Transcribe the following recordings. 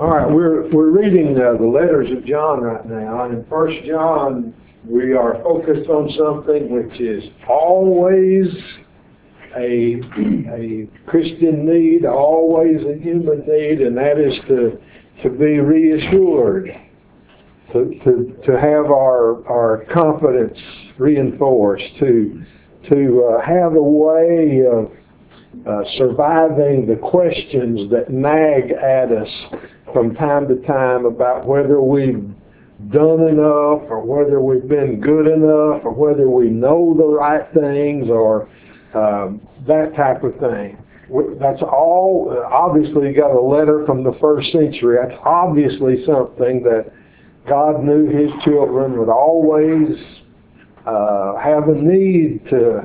All right, we're reading the letters of John right now, and in 1 John we are focused on something which is always a Christian need, always a human need, and that is to be reassured, to have our confidence reinforced, to have a way of surviving the questions that nag at us from time to time about whether we've done enough or whether we've been good enough or whether we know the right things or that type of thing. That's all, obviously you got a letter from the first century. That's obviously something that God knew His children would always have a need to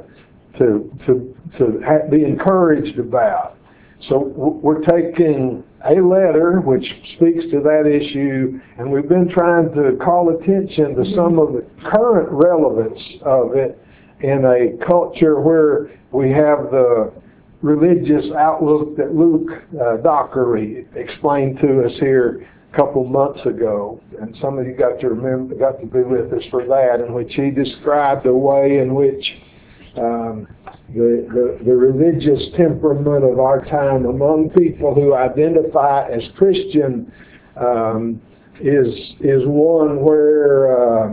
be encouraged about. So we're taking a letter which speaks to that issue, and we've been trying to call attention to some of the current relevance of it in a culture where we have the religious outlook that Luke Dockery explained to us here a couple months ago, and some of you got to be with us for that, in which he described the way in which the religious temperament of our time among people who identify as Christian is one where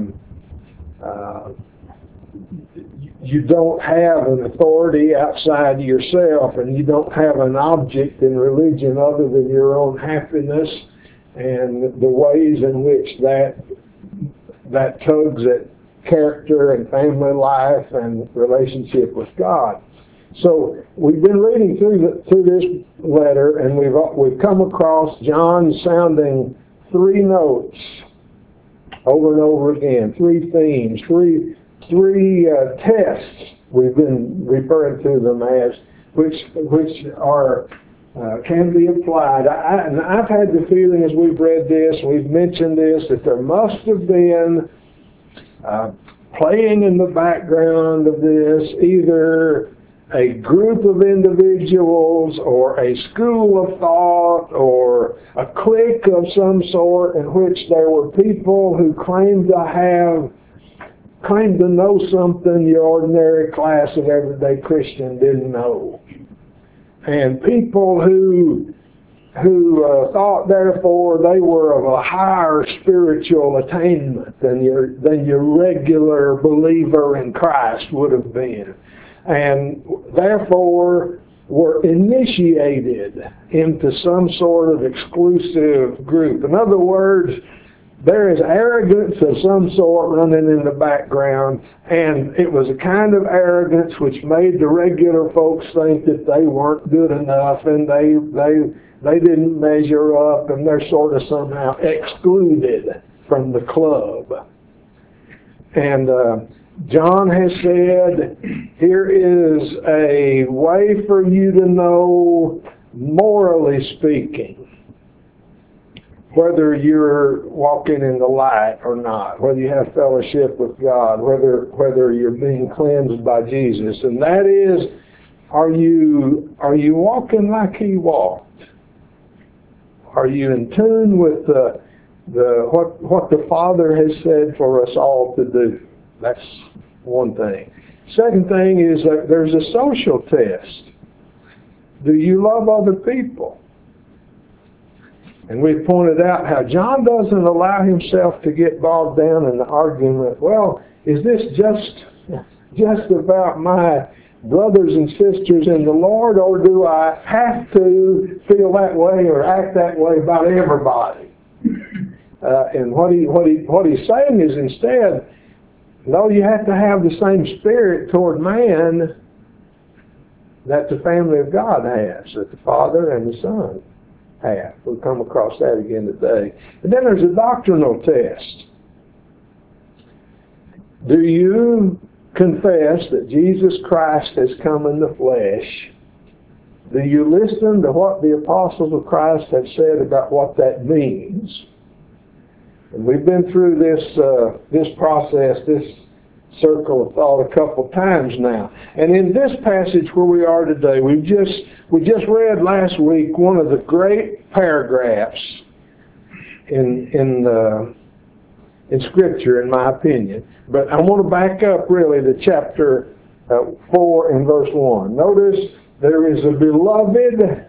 you don't have an authority outside yourself, and you don't have an object in religion other than your own happiness, and the ways in which that tugs at character and family life and relationship with God. So we've been reading through this letter, and we've come across John sounding three notes over and over again, three themes, three tests we've been referring to them as, which are can be applied. And I've had the feeling as we've read this, we've mentioned this, that there must have been playing in the background of this either a group of individuals or a school of thought or a clique of some sort in which there were people who claimed to know something the ordinary class of everyday Christian didn't know. And people who thought therefore they were of a higher spiritual attainment than your regular believer in Christ would have been, and therefore were initiated into some sort of exclusive group. In other words, there is arrogance of some sort running in the background, and it was a kind of arrogance which made the regular folks think that they weren't good enough, and they didn't measure up, and they're sort of somehow excluded from the club. And John has said, here is a way for you to know, morally speaking, whether you're walking in the light or not, whether you have fellowship with God, whether you're being cleansed by Jesus. And that is, are you walking like He walked? Are you in tune with what the Father has said for us all to do? That's one thing. Second thing is that there's a social test. Do you love other people? And we've pointed out how John doesn't allow himself to get bogged down in the argument, well, is this just about my brothers and sisters in the Lord, or do I have to feel that way or act that way about everybody? And what he's saying is instead, no, you have to have the same spirit toward man that the family of God has, that the Father and the Son have. We'll come across that again today. And then there's a doctrinal test. Do you confess that Jesus Christ has come in the flesh? Do you listen to what the apostles of Christ have said about what that means? And we've been through this process, this circle of thought a couple times now. And in this passage where we are today, we just read last week one of the great paragraphs in Scripture, in my opinion. But I want to back up really to chapter 4 and verse 1. Notice there is a beloved.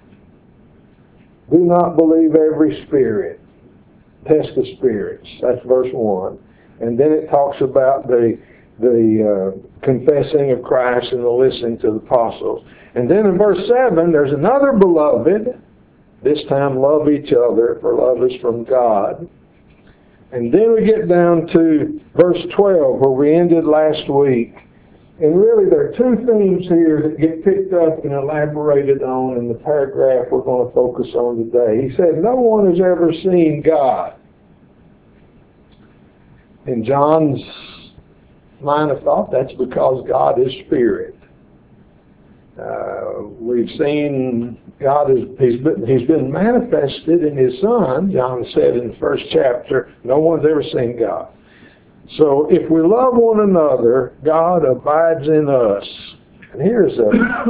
Do not believe every spirit. Test the spirits. That's verse 1. And then it talks about the confessing of Christ and the listening to the apostles. And then in verse 7, there's another beloved. This time, love each other, for love is from God. And then we get down to verse 12, where we ended last week. And really, there are two themes here that get picked up and elaborated on in the paragraph we're going to focus on today. He said, no one has ever seen God. In John's line of thought, that's because God is spirit. We've seen God He's been manifested in His Son. John said in the first chapter, no one's ever seen God. So if we love one another, God abides in us. And here is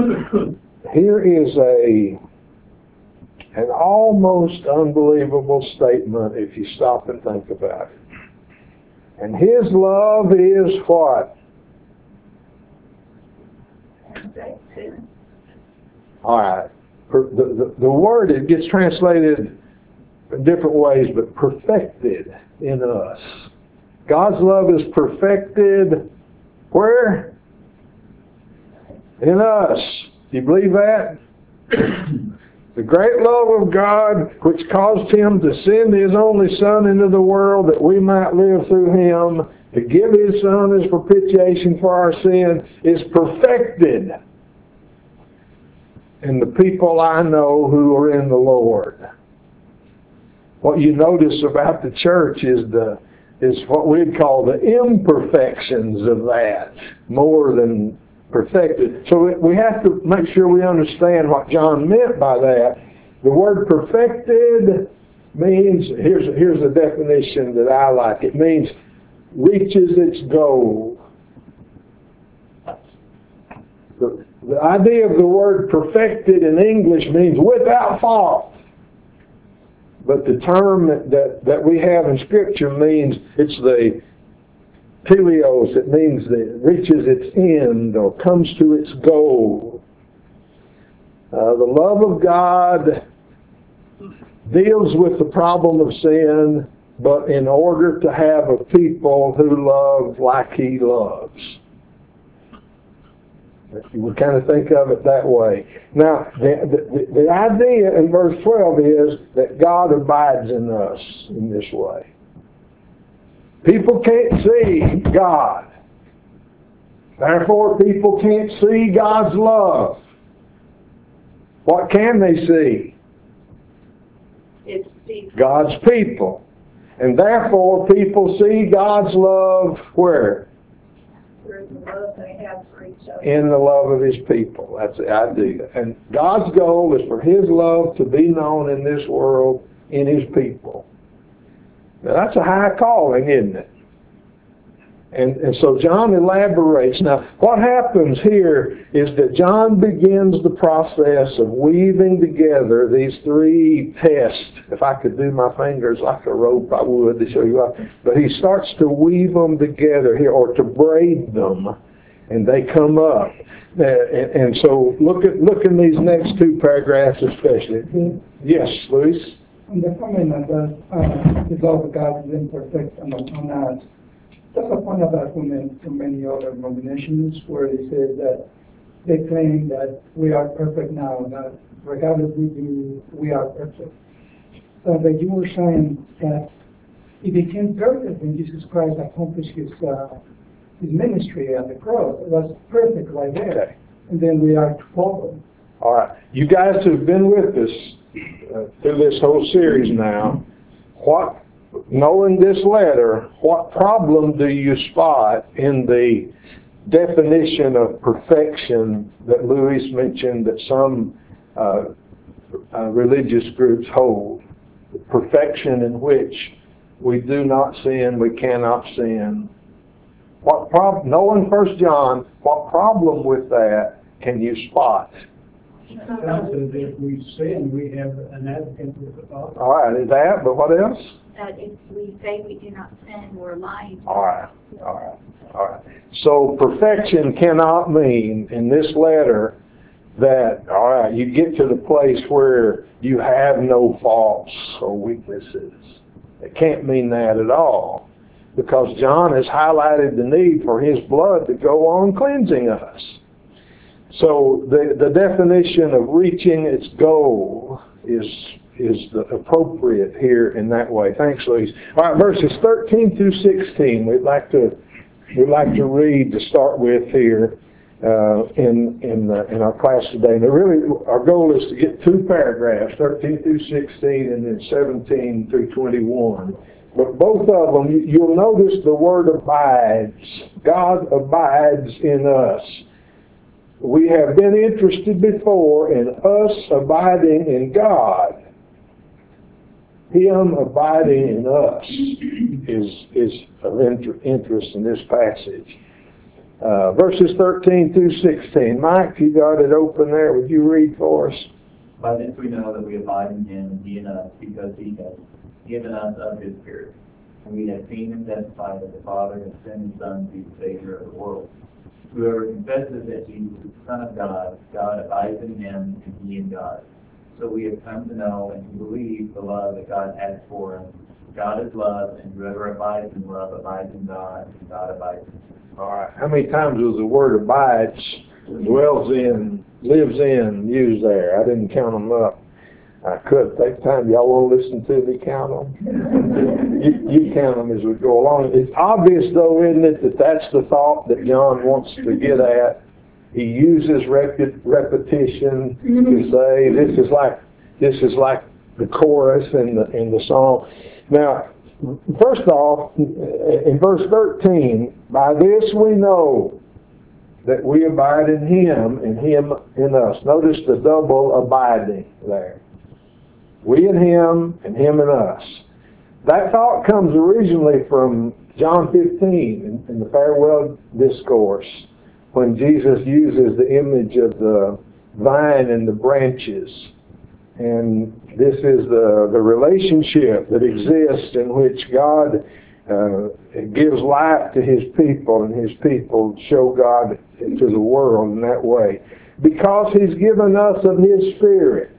an almost unbelievable statement if you stop and think about it. And His love is what? All right. The word, it gets translated in different ways, but perfected in us. God's love is perfected where? In us. Do you believe that? The great love of God, which caused Him to send His only Son into the world that we might live through Him, to give His Son as propitiation for our sin, is perfected in the people I know who are in the Lord. What you notice about the church is what we'd call the imperfections of that, more than perfected. So we have to make sure we understand what John meant by that. The word perfected means, here's a definition that I like. It means reaches its goal. The idea of the word perfected in English means without fault. But the term that we have in Scripture means, it's the teleos. It means that it reaches its end or comes to its goal. The love of God deals with the problem of sin, but in order to have a people who love like He loves. We kind of think of it that way. Now, the idea in verse 12 is that God abides in us in this way. People can't see God. Therefore, people can't see God's love. What can they see? It's people. God's people. And therefore, people see God's love where? Through the love they have for each other. In the love of His people. That's the idea. And God's goal is for His love to be known in this world in His people. Now that's a high calling, isn't it? And so John elaborates. Now, what happens here is that John begins the process of weaving together these three tests. If I could do my fingers like a rope, I would to show you how. But he starts to weave them together here, or to braid them, and they come up. And so look in these next two paragraphs especially. Yes, Luis? On the comment that the love of God is imperfect on us, that's a point of argument from many other denominations where they say that they claim that we are perfect now, that regardless we do, we are perfect. So that you were saying that He became perfect when Jesus Christ accomplished His ministry at the cross. That's perfect right there. Okay. And then we are to follow. All right. You guys have been with us through this whole series now. Knowing this letter, what problem do you spot in the definition of perfection that Luis mentioned that some religious groups hold? Perfection in which we do not sin, we cannot sin. Knowing 1 John, what problem with that can you spot? God says if we sin, we have an advocate with the Father. All right, is that, but what else? That if we say we do not sin, we're lying. All right, all right, all right. So perfection cannot mean in this letter that, all right, you get to the place where you have no faults or weaknesses. It can't mean that at all, because John has highlighted the need for his blood to go on cleansing us. So the definition of reaching its goal is the appropriate here in that way. Thanks, Louise. All right, verses 13 through 16. We'd like to read to start with here in our class today. Now, really, our goal is to get 2 paragraphs, 13 through 16, and then 17 through 21. But both of them, you'll notice the word abides. God abides in us. We have been interested before in us abiding in God. Him abiding in us is of interest in this passage. Verses 13 through 16. Mike, you got it open there. Would you read for us? By this we know that we abide in him and he in us, because he has given us of his Spirit. And we have seen and testified that the Father has sent his Son to be the Savior of the world. Whoever confesses that Jesus is the Son of God, God abides in him and he in God. So we have come to know and to believe the love that God has for us. God is love, and whoever abides in love abides in God, and God abides in him. All right. How many times was the word abides, dwells in, lives in, used there? I didn't count them up. I could take time. Y'all want to listen to me count them? you count them as we go along. It's obvious, though, isn't it, that that's the thought that John wants to get at. He uses repetition to say this is like the chorus in the song. Now, first off, in verse 13, by this we know that we abide in him and him in us. Notice the double abiding there. We in him and him in us. That thought comes originally from John 15 in the farewell discourse, when Jesus uses the image of the vine and the branches. And this is the relationship that exists in which God gives life to his people, and his people show God to the world in that way. Because he's given us of his Spirit.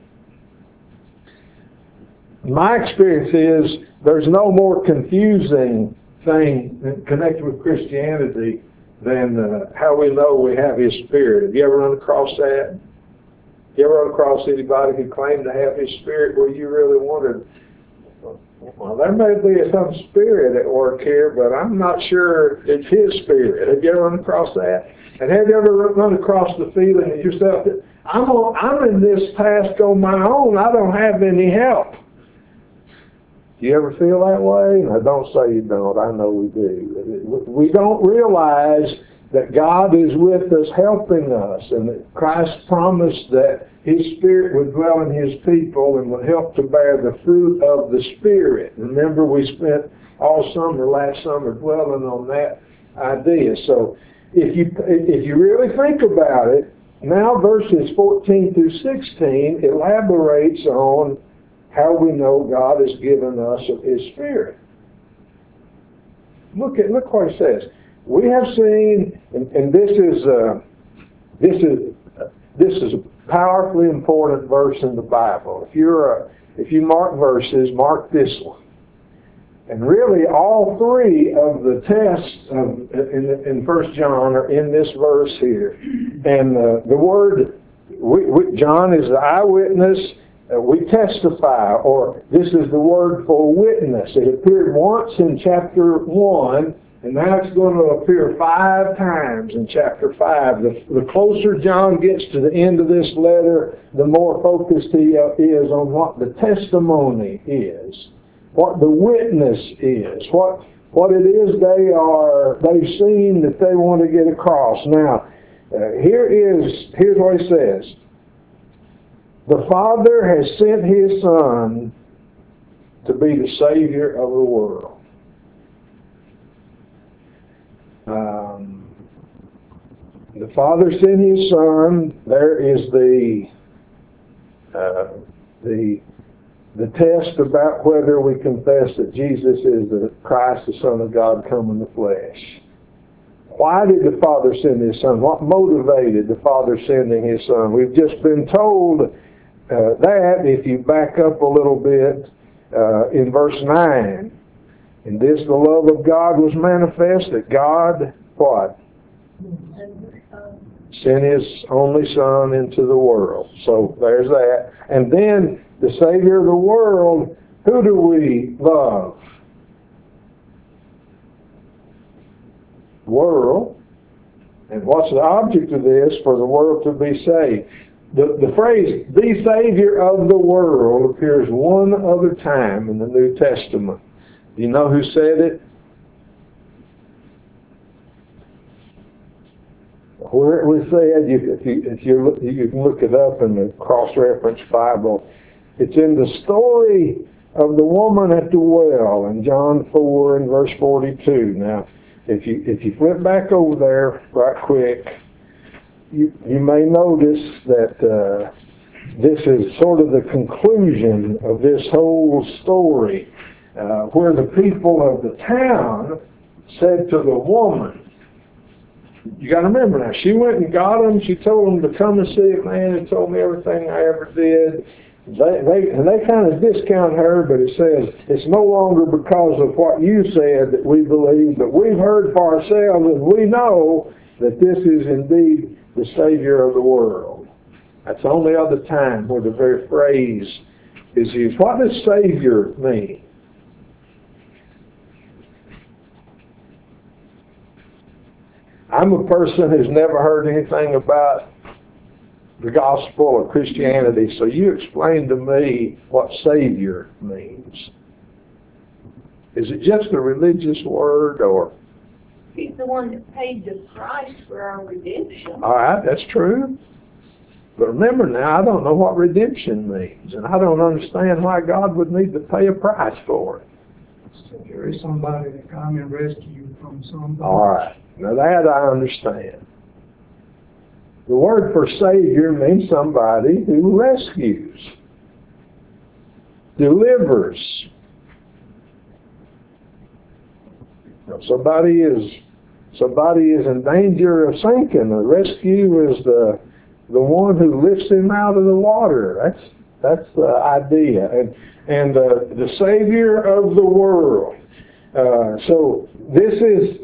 My experience is there's no more confusing thing connected with Christianity than how we know we have his Spirit. Have you ever run across that? You ever run across anybody who claimed to have his Spirit where you really wondered, well, there may be some Spirit at work here, but I'm not sure it's his Spirit. Have you ever run across that? And have you ever run across the feeling of yourself that I'm in this task on my own, I don't have any help? Do you ever feel that way? Now, don't say you don't. I know we do. We don't realize that God is with us, helping us, and that Christ promised that his Spirit would dwell in his people and would help to bear the fruit of the Spirit. Remember, we spent all summer, last summer, dwelling on that idea. So if you really think about it, now verses 14 through 16 elaborates on how we know God has given us of his Spirit. Look what it says. We have seen, and this is a powerfully important verse in the Bible. If you mark verses, mark this one. And really, all three of the tests in 1 John are in this verse here. And the word, John is the eyewitness. We testify, or this is the word for witness. It appeared once in chapter 1, and now it's going to appear 5 times in chapter 5. The closer John gets to the end of this letter, the more focused he is on what the testimony is, what the witness is, what it is they've seen that they want to get across. Now, here's what he says. The Father has sent his Son to be the Savior of the world. The Father sent his Son. There is the the test about whether we confess that Jesus is the Christ, the Son of God, come in the flesh. Why did the Father send His Son? What motivated the Father sending His Son? We've just been told that, if you back up a little bit, in verse 9. In this the love of God was manifest, that God, what? Sent His only Son into the world. So there's that. And then the Savior of the world, who do we love? World. And what's the object of this? For the world to be saved. The phrase, the Savior of the world, appears one other time in the New Testament. Do you know who said it? Where it was said, you can look it up in the cross-reference Bible. It's in the story of the woman at the well in John 4 and verse 42. Now, if you flip back over there right quick, you may notice that this is sort of the conclusion of this whole story, where the people of the town said to the woman, you got to remember now, she went and got them. She told them to come and see a man who told me everything I ever did. They kind of discount her, but it says it's no longer because of what you said that we believe, but we've heard for ourselves and we know that this is indeed the Savior of the world. That's the only other time where the very phrase is used. What does Savior mean? I'm a person who's never heard anything about the gospel or Christianity, so you explain to me what Savior means. Is it just a religious word, or? He's the one that paid the price for our redemption. All right, that's true. But remember now, I don't know what redemption means, and I don't understand why God would need to pay a price for it. So there is somebody that come and rescue you from somebody. All right. Now that I understand. The word for Savior means somebody who rescues, delivers. Now, somebody is in danger of sinking. The rescue is the one who lifts him out of the water. That's the idea. And the Savior of the world. So this is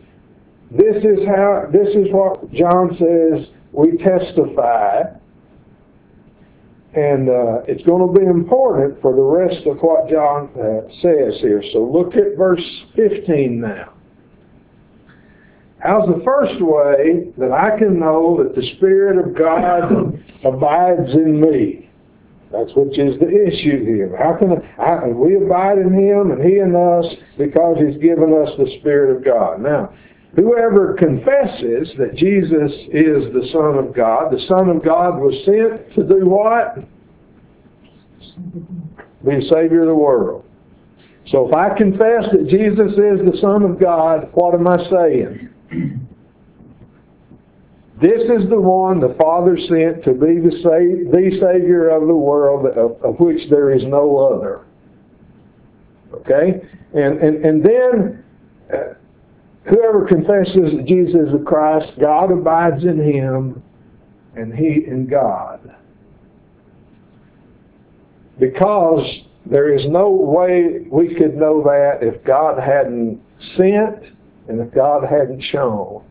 what John says we testify, and it's going to be important for the rest of what John says here. So look at verse 15 now. How's the first way that I can know that the Spirit of God abides in me? That's which is the issue here. How can we abide in Him and He in us? Because He's given us the Spirit of God. Now, whoever confesses that Jesus is the Son of God was sent to do what? Be the Savior of the world. So if I confess that Jesus is the Son of God, what am I saying? This is the one the Father sent to be the Savior of the world, of which there is no other. Okay? And then whoever confesses that Jesus is the Christ, God abides in him, and he in God. Because there is no way we could know that if God hadn't sent and if God hadn't shown.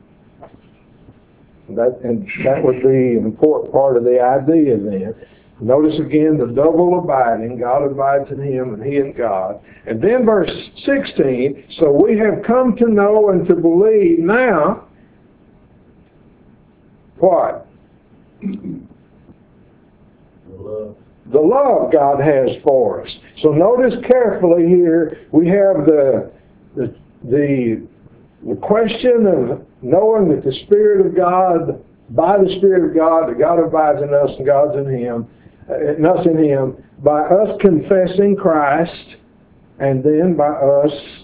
That would be an important part of the idea then. Notice again the double abiding. God abides in him and he in God. And then verse 16, so we have come to know and to believe now what? The love God has for us. So notice carefully here, we have the question of knowing that the Spirit of God, by the Spirit of God, that God abides in us and God's in him, and us in him, by us confessing Christ, and then by us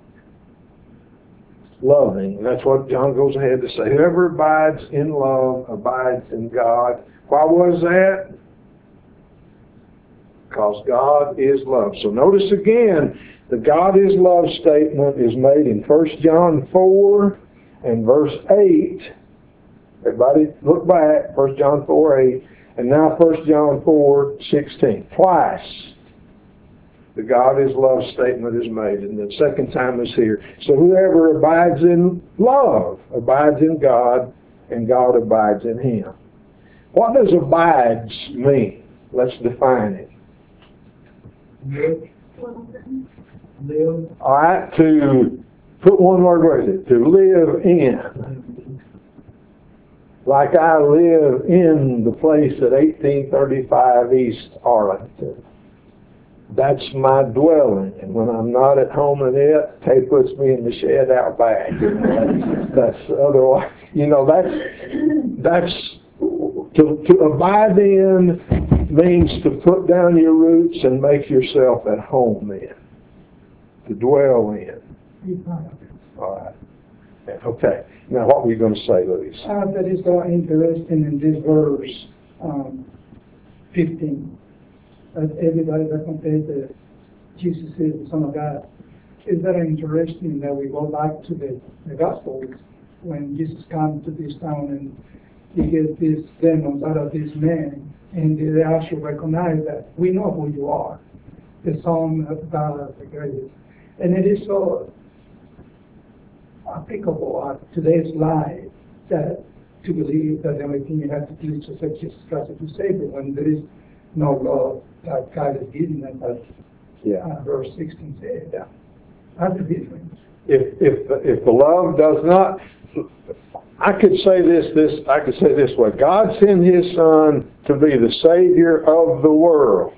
loving. That's what John goes ahead to say. Whoever abides in love abides in God. Why was that? because God is love. So notice again, the God is love statement is made in 1 John 4 and verse 8. Everybody look back, 1 John 4, 8, and now 1 John 4, 16. Twice the God is love statement is made, and the second time is here. So whoever abides in love abides in God, and God abides in him. What does abides mean? Let's define it. Live. All right, to put one word with it, to live in. Like I live in the place at 1835 East Arlington. That's my dwelling, and when I'm not at home in it, Kay puts me in the shed out back. That's otherwise, that's to abide in means to put down your roots and make yourself at home in, to dwell in. All right. Okay. Now, what were you going to say, Luis? That is so interesting in this verse 15. That everybody that confesses that Jesus is the Son of God. It's very interesting that we go back to the Gospels when Jesus comes to this town and he gets these demons out of this man, and they actually recognize that we know who you are, the Son of God, the greatest. And it is so applicable to today's life that to believe that the only thing you have to do is to accept Jesus Christ as your Savior when there is no love that God is giving us, as verse 16 says. Yeah. That's the difference. If the love does not, I could say this way: God sent His Son to be the Savior of the world.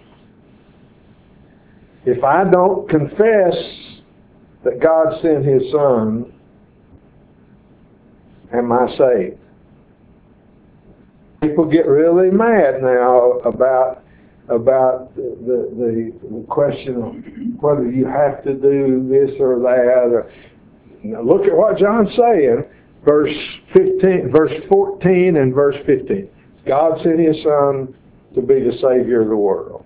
If I don't confess that God sent His Son, am I saved? People get really mad now about the question of whether you have to do this or that. Or, look at what John's saying, verse 14 and verse 15. God sent His Son to be the Savior of the world.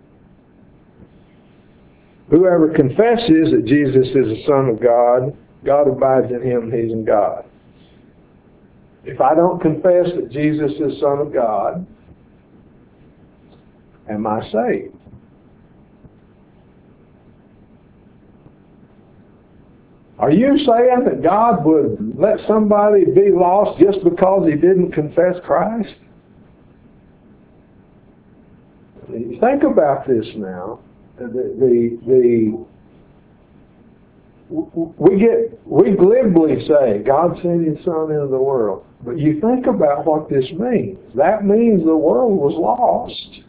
Whoever confesses that Jesus is the Son of God, God abides in him, he's in God. If I don't confess that Jesus is the Son of God, am I saved? Are you saying that God would let somebody be lost just because he didn't confess Christ? Think about this now. We glibly say God sent His Son into the world, but you think about what this means. That means the world was lost,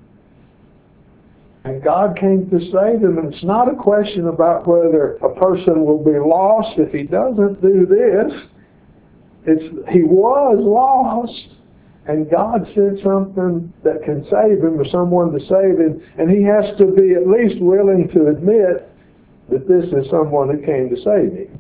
and God came to save them. And it's not a question about whether a person will be lost if he doesn't do this. He was lost, and God sent something that can save him, or someone to save him, and he has to be at least willing to admit that this is someone who came to save him.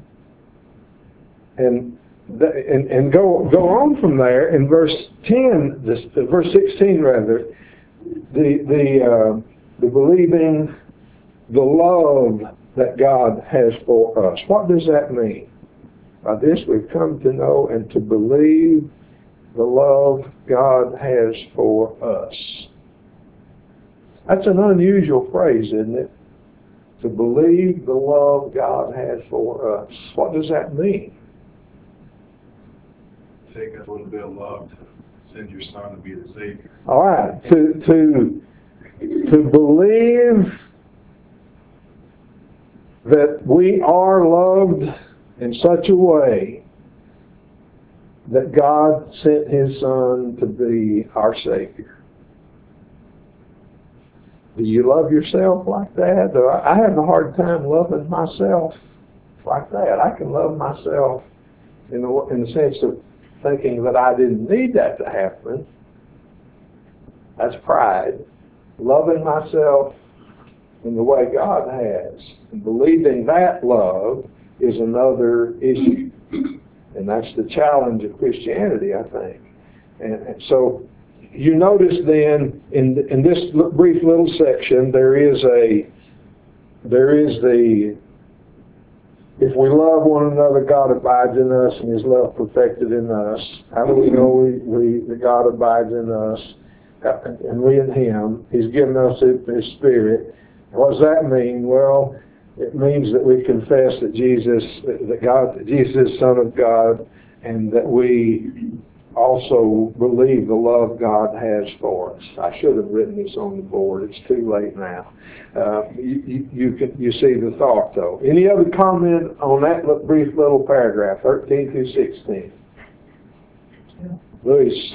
And go on from there in verse 10, verse 16 rather, the believing the love that God has for us. What does that mean? By this we've come to know and to believe the love God has for us. That's an unusual phrase, isn't it? To believe the love God has for us. What does that mean? Take a little bit of love to send your Son to be the Savior. All right. To believe that we are loved in such a way that God sent His Son to be our Savior. Do you love yourself like that? I have a hard time loving myself like that. I can love myself in the sense of thinking that I didn't need that to happen. That's pride. Loving myself in the way God has, and believing that love is another issue. And that's the challenge of Christianity, I think. And so you notice then in this brief little section there is the if we love one another, God abides in us, and His love perfected in us. How do we know that God abides in us, and we in Him? He's given us His Spirit. What does that mean? Well, it means that we confess that Jesus is the Son of God, and that we also believe the love God has for us. I should have written this on the board. It's too late now. You see the thought, though. Any other comment on that brief little paragraph, 13 through 16? Luis.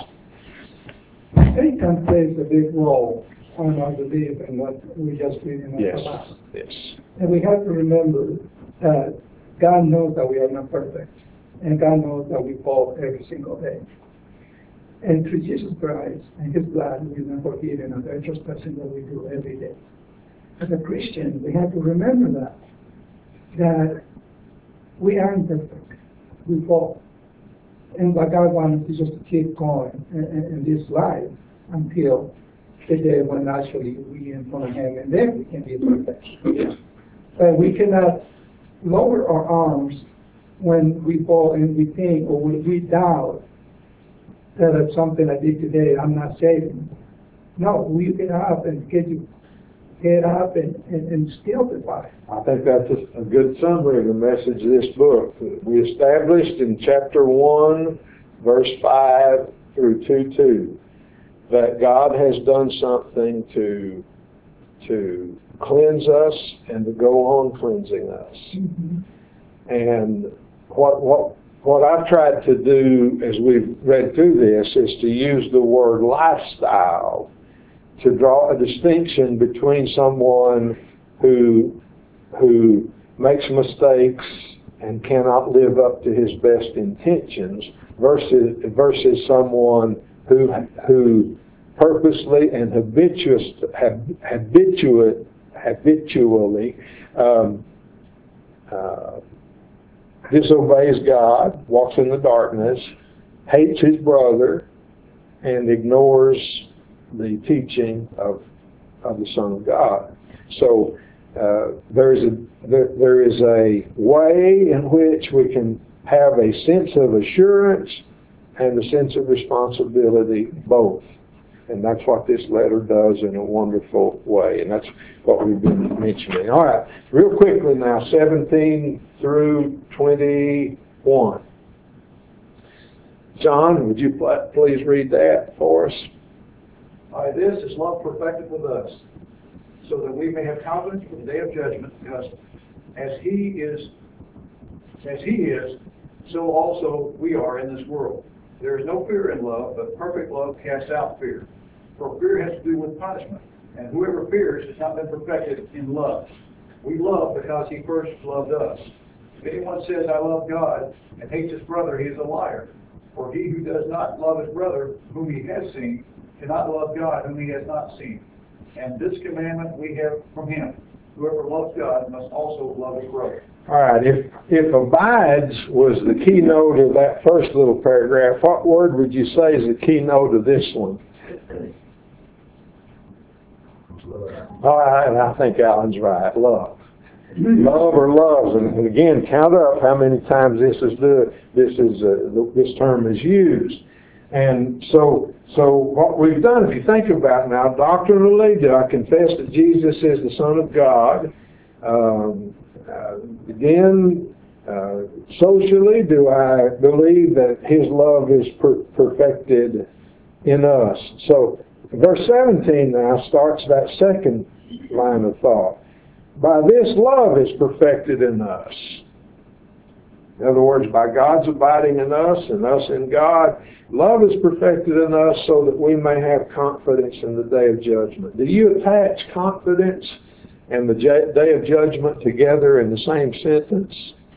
Satan plays a big role on our belief in what we just read in the class. Yes. And we have to remember that God knows that we are not perfect, and God knows that we fall every single day. And through Jesus Christ and His blood, we've been forgiven of every trespassing that we do every day. As a Christian, we have to remember that we aren't perfect. We fall. And what God wants is just to keep going in this life until the day when actually we encounter Him, and then we can be perfect. But we cannot lower our arms when we fall and we think or we doubt that it's something I did today, I'm not saving. No, we get up and get up and still the fight. I think that's a good summary of the message of this book. We established in chapter 1, verse 5 through 2:2, that God has done something to cleanse us and to go on cleansing us. Mm-hmm. And what I've tried to do as we've read through this is to use the word lifestyle to draw a distinction between someone who makes mistakes and cannot live up to his best intentions versus someone who purposely and habitually disobeys God, walks in the darkness, hates his brother, and ignores the teaching of the Son of God. So there is a way in which we can have a sense of assurance and a sense of responsibility, both. And that's what this letter does in a wonderful way. And that's what we've been mentioning. All right, real quickly now, 17 through 21. John, would you please read that for us? By this is love perfected with us, so that we may have confidence for the day of judgment, because as He is, so also we are in this world. There is no fear in love, but perfect love casts out fear. For fear has to do with punishment, and whoever fears has not been perfected in love. We love because He first loved us. If anyone says, I love God, and hates his brother, he is a liar. For he who does not love his brother, whom he has seen, cannot love God, whom he has not seen. And this commandment we have from Him: whoever loves God must also love his brother. All right, if abides was the keynote of that first little paragraph, what word would you say is the keynote of this one? All right, I think Alan's right. Love. Love or loves, and again, count up how many times this term is used. And so what we've done, if you think about it now, doctrinally, do I confess that Jesus is the Son of God? Socially, do I believe that His love is perfected in us? So verse 17 now starts that second line of thought. By this love is perfected in us. In other words, by God's abiding in us and us in God, love is perfected in us so that we may have confidence in the day of judgment. Do you attach confidence and the day of judgment together in the same sentence?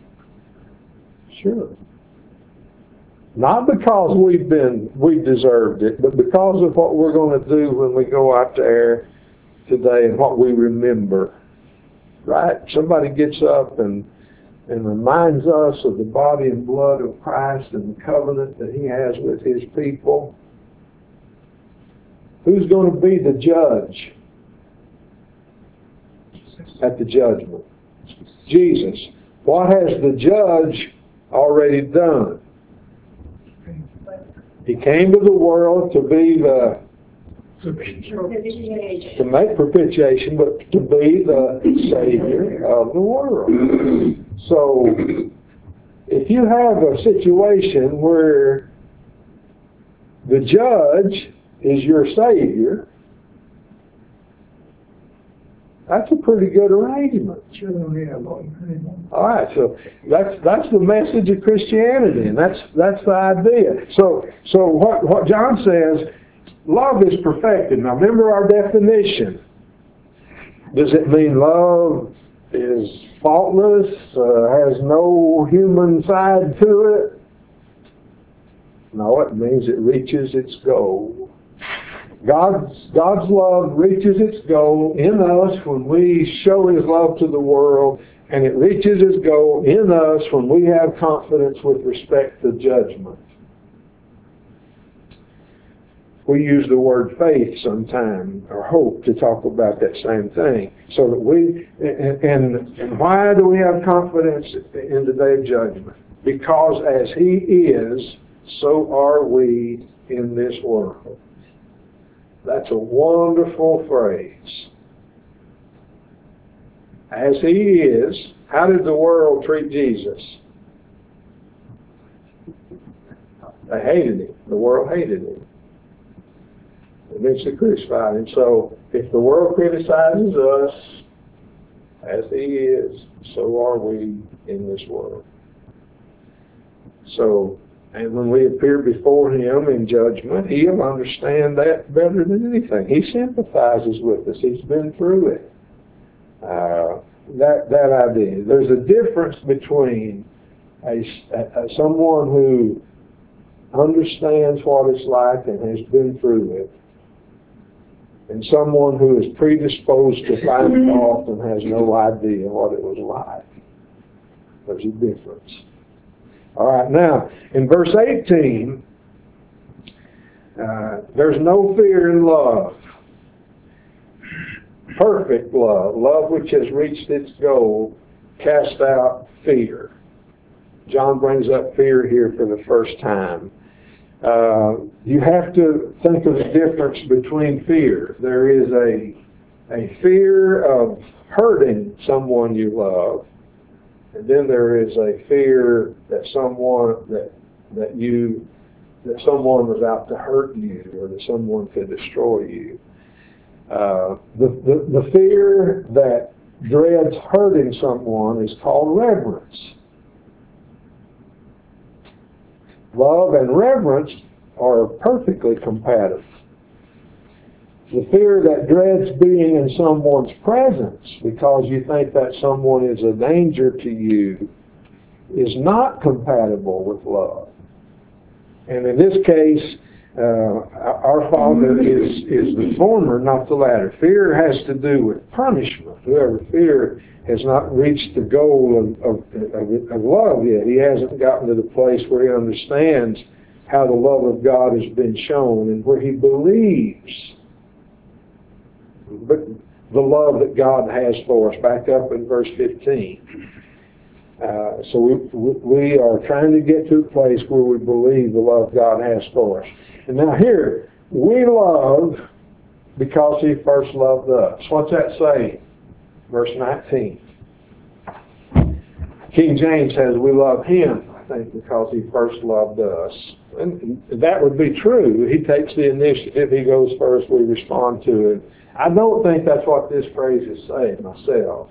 Sure. Not because we deserved it, but because of what we're going to do when we go out there today and what we remember. Right? Somebody gets up and reminds us of the body and blood of Christ and the covenant that He has with His people. Who's going to be the judge at the judgment? Jesus. What has the judge already done? He came to the world to be to make propitiation, but to be the Savior of the world. So, if you have a situation where the judge is your Savior, that's a pretty good arrangement. All right, so that's the message of Christianity, and that's the idea. So what John says, love is perfected. Now remember our definition. Does it mean love is faultless, has no human side to it? No, it means it reaches its goal. God's love reaches its goal in us when we show His love to the world, and it reaches its goal in us when we have confidence with respect to judgment. We use the word faith sometime, or hope, to talk about that same thing. So that we, and why do we have confidence in the day of judgment? Because as He is, so are we in this world. That's a wonderful phrase. As He is, how did the world treat Jesus? They hated Him. The world hated Him. They eventually crucified Him. So, if the world criticizes us, as He is, so are we in this world. So, and when we appear before Him in judgment, He'll understand that better than anything. He sympathizes with us. He's been through it. That idea. There's a difference between someone who understands what it's like and has been through it, and someone who is predisposed to find fault and has no idea what it was like. There's a difference. All right, now, in verse 18, there's no fear in love. Perfect love, love which has reached its goal, casts out fear. John brings up fear here for the first time. You have to think of the difference between fear. There is a fear of hurting someone you love, and then there is a fear that someone was out to hurt you, or that someone could destroy you. The fear that dreads hurting someone is called reverence. Love and reverence are perfectly compatible. The fear that dreads being in someone's presence because you think that someone is a danger to you is not compatible with love. And in this case, our Father is the former, not the latter. Fear has to do with punishment. Whoever fear has not reached the goal of love yet. He hasn't gotten to the place where he understands how the love of God has been shown and where he believes the love that God has for us. Back up in verse 15. So we are trying to get to a place where we believe the love God has for us. And now here, we love because He first loved us. What's that say? Verse 19. King James says we love Him, I think, because He first loved us. And that would be true. He takes the initiative. He goes first. We respond to it. I don't think that's what this phrase is saying myself.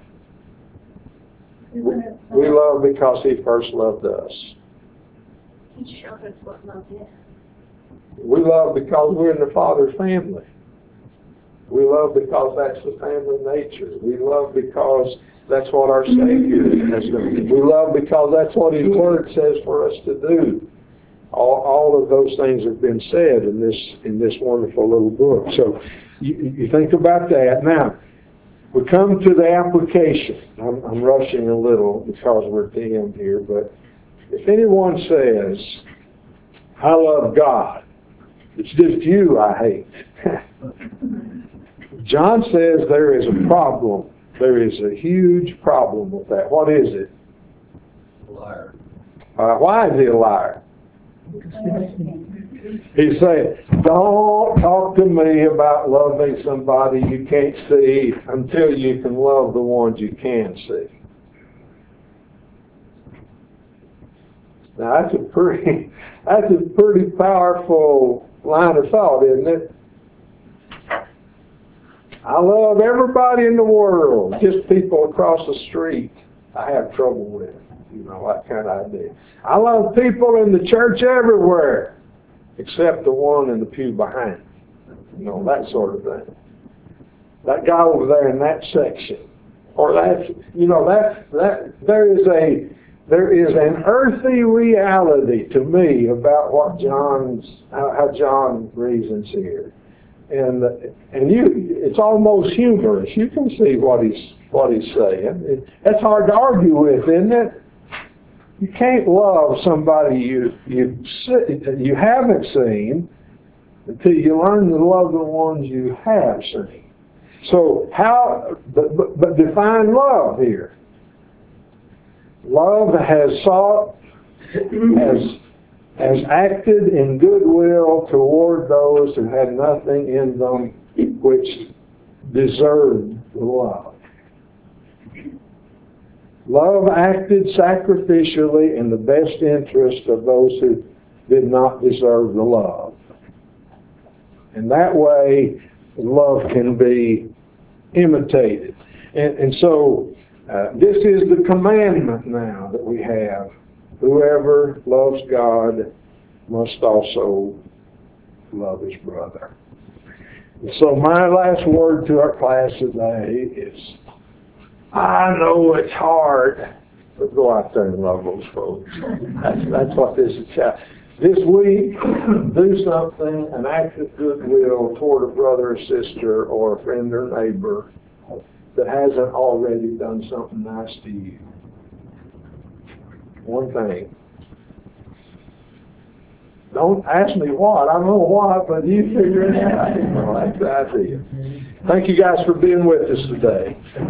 We love because He first loved us. He showed us what love is. We love because we're in the Father's family. We love because that's the family nature. We love because that's what our Savior has done. We love because that's what His Word says for us to do. All of those things have been said in this wonderful little book. So you think about that. Now, we come to the application. I'm rushing a little because we're at the end here, but if anyone says, I love God, it's just you I hate, John says there is a problem. There is a huge problem with that. What is it? Liar. Why is he a liar? He's saying, don't talk to me about loving somebody you can't see until you can love the ones you can see. Now that's a pretty powerful line of thought, isn't it? I love everybody in the world, just people across the street I have trouble with. You know, that kind of idea. I love people in the church everywhere, except the one in the pew behind. You know, that sort of thing. That guy over there in that section. Or that's, you know, that there is an earthy reality to me about what how John reasons here. And it's almost humorous. You can see what he's saying. That's hard to argue with, isn't it? You can't love somebody you haven't seen until you learn to love the ones you have seen. So but define love here. Love has sought, has acted in goodwill toward those who had nothing in them which deserved the love. Love acted sacrificially in the best interest of those who did not deserve the love. And that way, love can be imitated. And so, this is the commandment now that we have. Whoever loves God must also love his brother. And so my last word to our class today is, I know it's hard, but go out there and love those folks. That's what this is about. This week, do something, an act of goodwill toward a brother or sister or a friend or neighbor that hasn't already done something nice to you. One thing. Don't ask me what. I know what, but you figure it out. Well, that's the idea. Thank you guys for being with us today.